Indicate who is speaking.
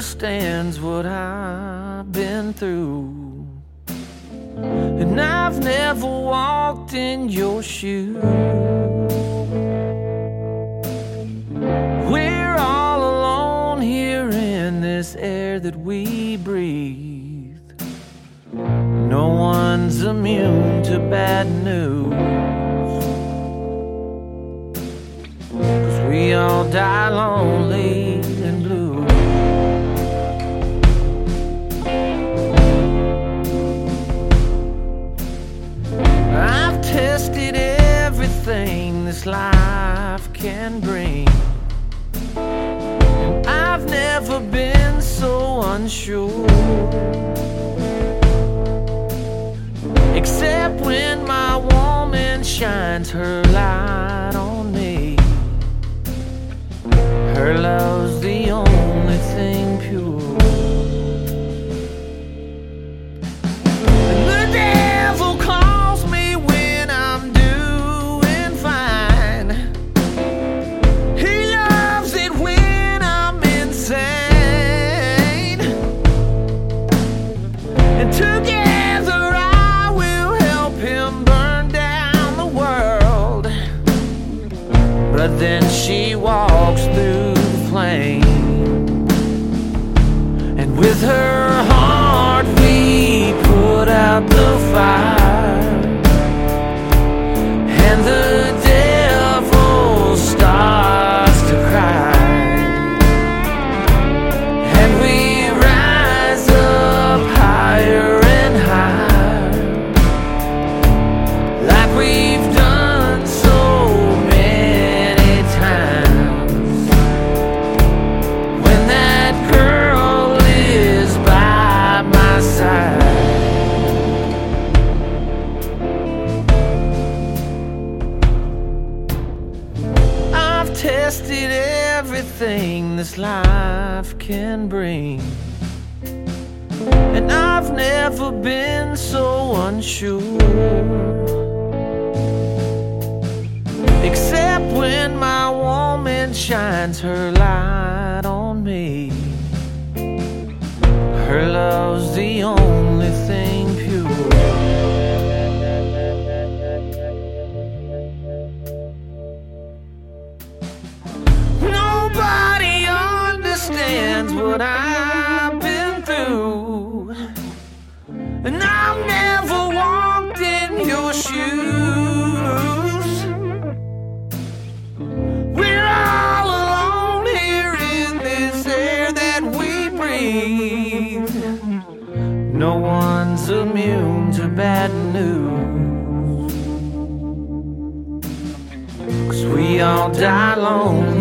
Speaker 1: understands what I've been through. And I've never walked in your shoes. We're all alone here in this air that we breathe. No one's immune to bad news, 'cause we all die lonely and blue. I've tested everything this life can bring, and I've never been so unsure, except when my woman shines her light on me. Her love's the only thing pure. And the devil calls me when I'm doing fine. He loves it when I'm insane. And together but then she walks through the flame, and with her heart we put out the fire, and the devil starts to cry, and we rise up higher and higher, like we've done so many times. When that girl is by my side, I've tested everything this life can bring, and I've never been so unsure, except when my woman shines her light on me. Her love's the only thing pure. Nobody understands what I've been through, and I've never walked in your shoes. We're all alone here in this air that we breathe. No one's immune to bad news, 'cause we all die lonely